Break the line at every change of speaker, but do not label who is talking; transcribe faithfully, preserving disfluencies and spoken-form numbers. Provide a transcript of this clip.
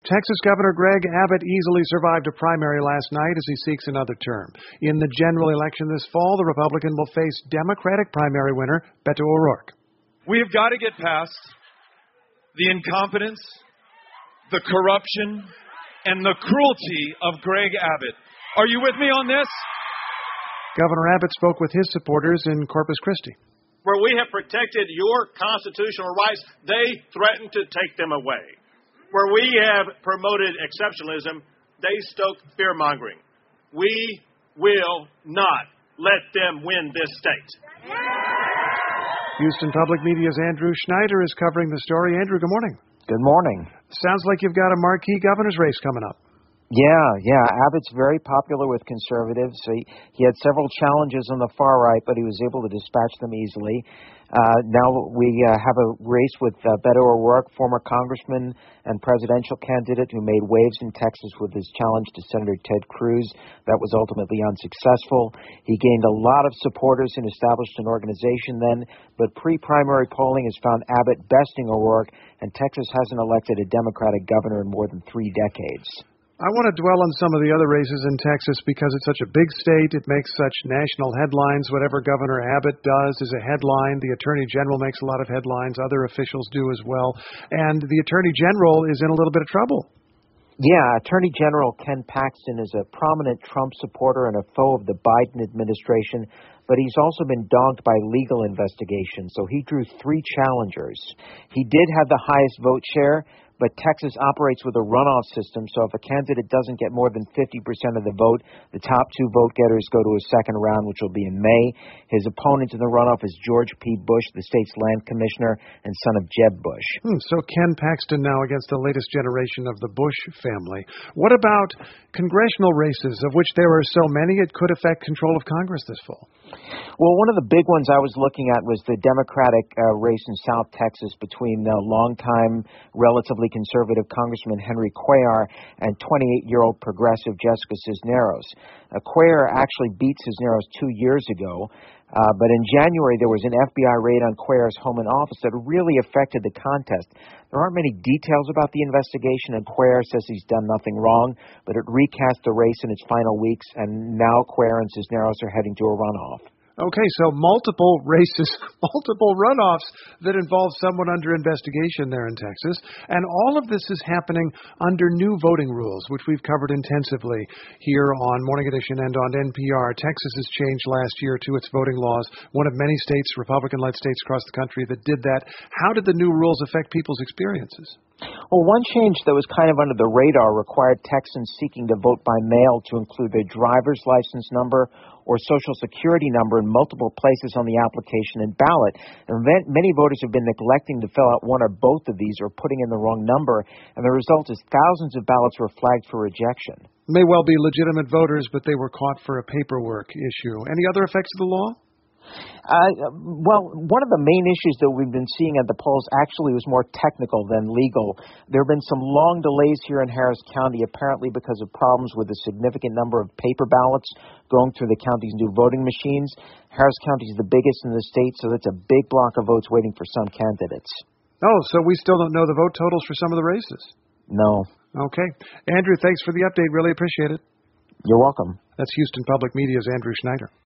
Texas Governor Greg Abbott easily survived a primary last night as he seeks another term. In the general election this fall, the Republican will face Democratic primary winner Beto O'Rourke.
We have got to get past the incompetence, the corruption, and the cruelty of Greg Abbott. Are you with me on this?
Governor Abbott spoke with his supporters in Corpus Christi.
Where we have protected your constitutional rights, they threaten to take them away. Where we have promoted exceptionalism, they stoke fear-mongering. We will not let them win this state.
Houston Public Media's Andrew Schneider is covering the story. Andrew, good morning.
Good morning.
Sounds like you've got a marquee governor's race coming up.
Yeah, yeah. Abbott's very popular with conservatives. He, he had several challenges on the far right, but he was able to dispatch them easily. Uh, now we uh, have a race with uh, Beto O'Rourke, former congressman and presidential candidate who made waves in Texas with his challenge to Senator Ted Cruz. That was ultimately unsuccessful. He gained a lot of supporters and established an organization then, but pre-primary polling has found Abbott besting O'Rourke, and Texas hasn't elected a Democratic governor in more than three decades.
I want to dwell on some of the other races in Texas because it's such a big state. It makes such national headlines. Whatever Governor Abbott does is a headline. The Attorney General makes a lot of headlines. Other officials do as well. And the Attorney General is in a little bit of trouble.
Yeah, Attorney General Ken Paxton is a prominent Trump supporter and a foe of the Biden administration, but he's also been dogged by legal investigations, so he drew three challengers. He did have the highest vote share, but Texas operates with a runoff system, so if a candidate doesn't get more than fifty percent of the vote, the top two vote-getters go to a second round, which will be in May. His opponent in the runoff is George P. Bush, the state's land commissioner and son of Jeb Bush.
Hmm, so Ken Paxton now against the latest generation of the Bush family. What about congressional races, of which there are so many it could affect control of Congress this fall?
Well, one of the big ones I was looking at was the Democratic uh, race in South Texas between the longtime, relatively conservative Congressman Henry Cuellar and twenty-eight-year-old progressive Jessica Cisneros. Uh, Cuellar actually beat Cisneros two years ago, uh, but in January there was an F B I raid on Cuellar's home and office that really affected the contest. There aren't many details about the investigation, and Cuellar says he's done nothing wrong, but it recast the race in its final weeks, and now Cuellar and Cisneros are heading to a runoff.
Okay, so multiple races, multiple runoffs that involve someone under investigation there in Texas. And all of this is happening under new voting rules, which we've covered intensively here on Morning Edition and on N P R. Texas has changed last year to its voting laws, one of many states, Republican-led states across the country that did that. How did the new rules affect people's experiences?
Well, one change that was kind of under the radar required Texans seeking to vote by mail to include their driver's license number or social security number in multiple places on the application and ballot. And many voters have been neglecting to fill out one or both of these or putting in the wrong number, and the result is thousands of ballots were flagged for rejection.
May well be legitimate voters, but they were caught for a paperwork issue. Any other effects of the law?
Uh, well, one of the main issues that we've been seeing at the polls actually was more technical than legal. There have been some long delays here in Harris County, apparently because of problems with a significant number of paper ballots going through the county's new voting machines. Harris County is the biggest in the state, so that's a big block of votes waiting for some candidates.
Oh, so we still don't know the vote totals for some of the races?
No.
Okay. Andrew, thanks for the update. Really appreciate it.
You're welcome.
That's Houston Public Media's Andrew Schneider.